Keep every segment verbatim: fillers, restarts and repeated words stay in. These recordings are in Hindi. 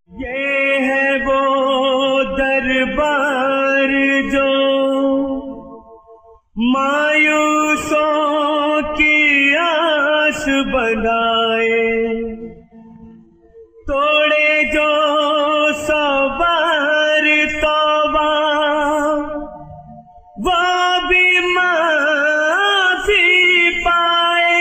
ये है वो दरबार जो मायूसों की आस बनाए, तोड़े जो सवार तौबा वो भी माफी पाए।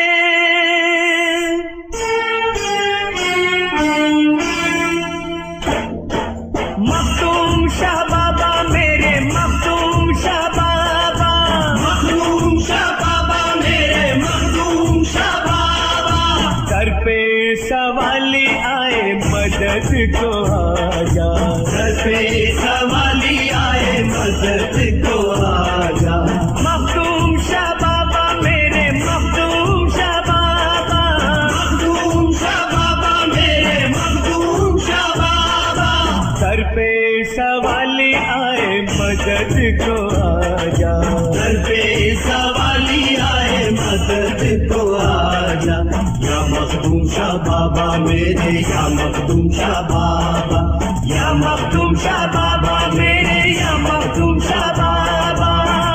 मखदूम शाह बाबा मेरे मखदूम शाह बाबा, मखदूम शाह बाबा मेरे मखदूम शाह बाबा, दर पे सवाली आए मदद को आजा, दर पे सवाली आए मदद को आजा। मखदूम शाह बाबा मेरे मखदूम शाह बाबा, मखदूम शाह बाबा मेरे मखदूम शाह बाबा, दर पे सवाली आए मदद को आजा, दर पे सवाली आए मदद को आजा। या मखदूम शाह बाबा मेरे, या मखदूम शाह बाबा, या मखदूम शाह बाबा मेरे, या मखदूम शाह बाबा।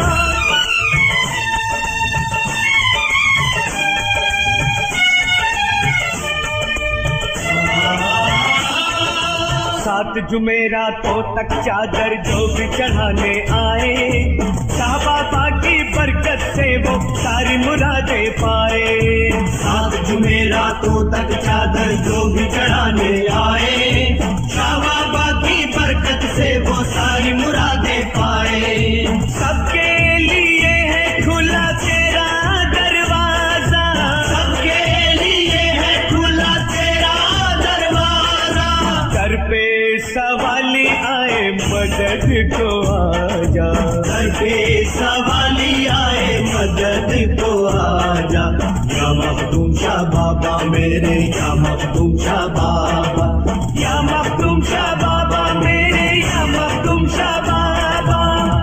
सात जुमेरातों तक चादर जो भी चढ़ाने आए, शाह बाबा की बरकत से वो सारी मुरादें पाए। सात जुमेरातों तक चादर जो भी चढ़ाने आए, शाह बाबा की बरकत से वो सारी मुरादें पाए। सबके लिए है खुला तेरा दरवाजा, सबके लिए है खुला तेरा दरवाजा, दर पे सवाली आए मदद को आजा, दर पे सवाली आए मदद को आजा। या मखदूम शाह बाबा मेरे, या मखदूम शाह बाबा, या मखदूम शाह बाबा मेरे, या मखदूम शाह बाबा।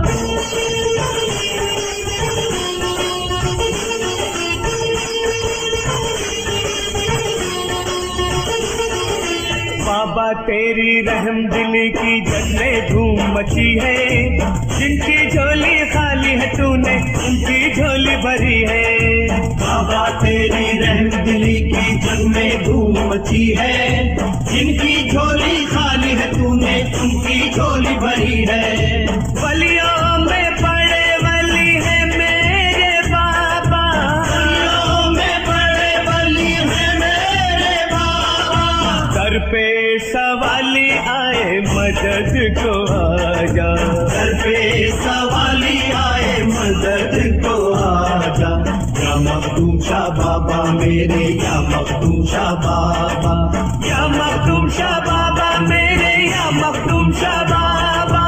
बाबा तेरी रहम दिली की जग में धूम मची है, जिनकी झोली खाली है तूने उनकी झोली भरी है। बाबा तेरी रहम दिली की जग में धूम मची है, जिनकी झोली खाली है तूने उनकी झोली भरी है। वलियों में बड़े वली है मेरे बाबा, वलियों में बड़े वली है मेरे बाबा, दर पे सवाली आए मदद को आजा, दर पे सवाली आए मदद को आजा। या मखदूम शाह बाबा मेरे, या मखदूम शाह बाबा, या मखदूम शाह बाबा मेरे, या मखदूम शाह बाबा।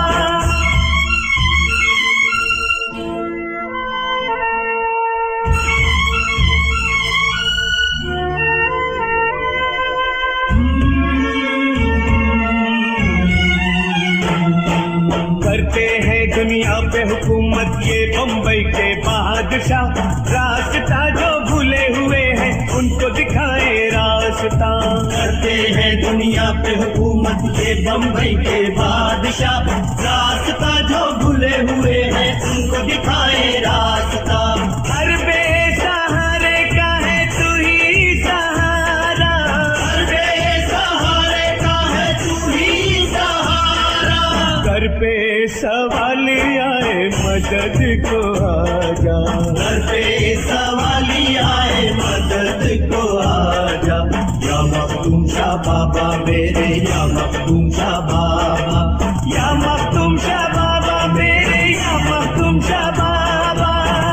करते हैं दुनिया पे हुकूमत ये बम्बई के बादशाह, रास्ता जो भूले हुए हैं उनको दिखाए रास्ता। करते हैं दुनिया पे हुकूमत ये बम्बई के बादशाह, रास्ता जो भूले हुए हैं उनको दिखाए रास्ता। हर बेसहारे का है तू ही सहारा, हर बेसहारे का है तू ही सहारा, घर पे सवाली आए मदद को आजा, घर पे सवाली आए मदद को आजा। या मखदूम शाह बाबा मेरे, या मखदूम शाह बाबा, या मखदूम शाह बाबा मेरे, या मखदूम शाह बाबा।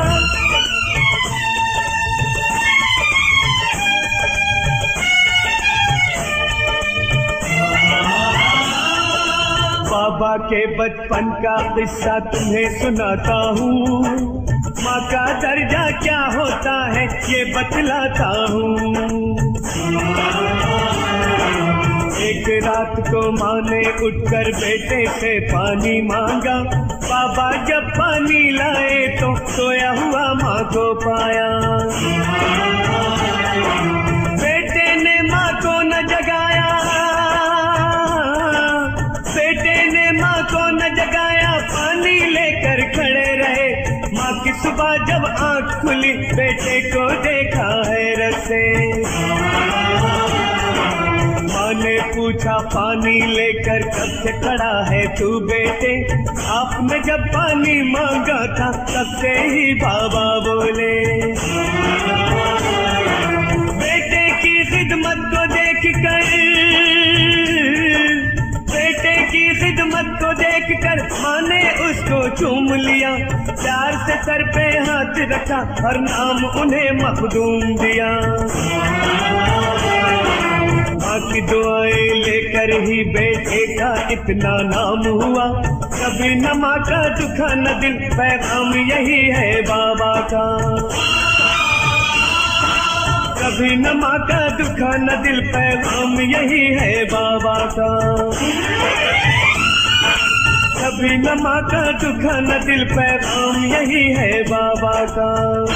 बाबा के बचपन का किस्सा तुम्हें सुनाता हूँ, माँ का दर्जा क्या होता है ये बतलाता हूँ। एक रात को माँ ने उठकर बेटे से पानी मांगा, बाबा जब पानी लाए तो सोया हुआ माँ को पाया। बेटे ने माँ को न जगाया, जब आंख खुली बेटे को देखा हैरत से। माँ ने पूछा पानी लेकर कब से खड़ा है तू बेटे? आपने जब पानी मांगा था तब से ही बाबा बोले। बेटे की खिदमत को देख कर बेटे की खिदमत को देख कर माँ ने उसको चूम लिया। प्यार से सर पे हाथ रखा और नाम उन्हें मखदूम दिया। माँ की दुआएं लेकर ही बेटे का इतना नाम हुआ। कभी न माँ का दुखा न दिल, पैगाम यही है बाबा का। कभी न माँ का दुखा न दिल, पैगाम यही है बाबा का। कभी न माँ का दुखा न दिल, पैगाम यही है बाबा का।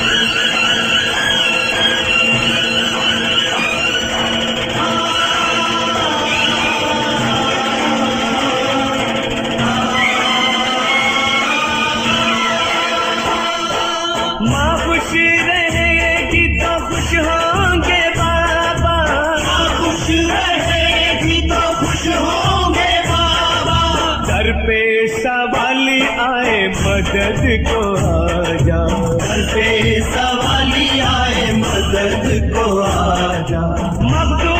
माँ खुश रहेगी तो खुश होंगे बाबा। माँ खुश रहेगी तो खुश होंगे बाबा। घर पे सवाली आए मदद को आजा। घर पे सवाली आए मदद को आजा। मखदूम